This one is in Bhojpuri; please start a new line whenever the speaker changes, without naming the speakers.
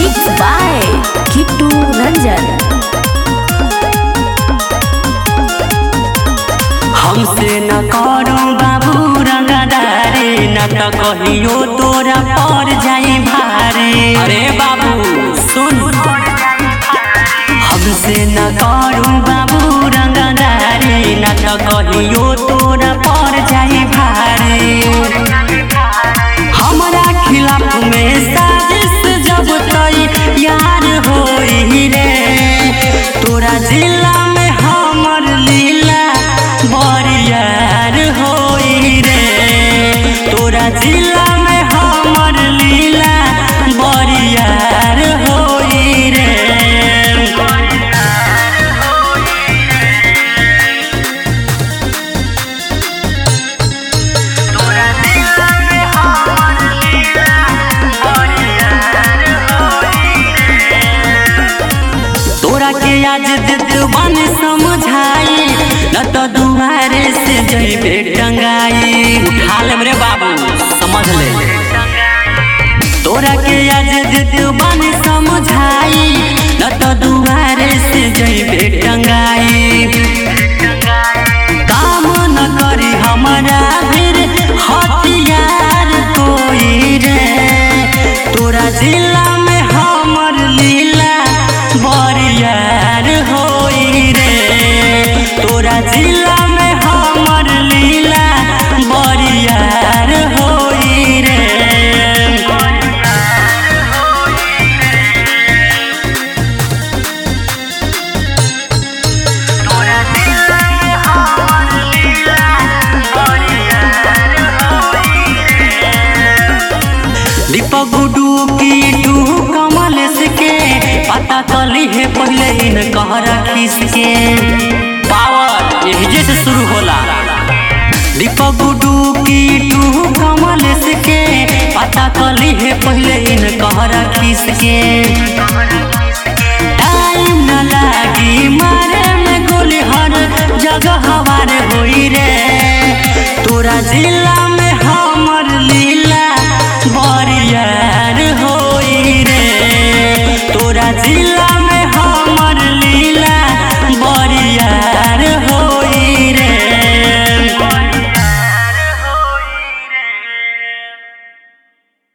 Mixed by Kittu Ranjan।
हमसे न करो बाबू रंगदारी, न तो कहियो तोरा पर जाई भारी। अरे बाबू सुन, हमसे न करो बाबू रंगदारी, न तो कहियो तोरा पर जाई भारी। हमारा खिलाफ में साजिश जब तैयार होई रे, तोरा जिला में हमर लीला बरियार होई रे, तोरा जिला में हमर लीला बरियार होई रे। तोरा के आज दितवन समझाई, न तो दुआरे से जइबे टंगाई। उठा ले रे बाबू, समझ ले। तोरा के आज दितवन समझाई, न तो दुआरे से जइबे टंगाई। काम न करी हमारा फिर हथियार कोई रे, तोरा जिला में हमर लीला बरियार होई रे, तोरा जिला में हमर लीला बरियार होई रे। दीपक गुडू की टू कमल के पता कली है पहले इन कहरा खीस के। पावर यही से शुरू होला। दीपक गुडू की टू कमल के पता कली है पहले इन कहरा खीस के। टाइम न लागी मारे में गोली, हर जगह हवार होई रे, तोरा जिला में हमर लीला बरियार होई रे, तोरा जिला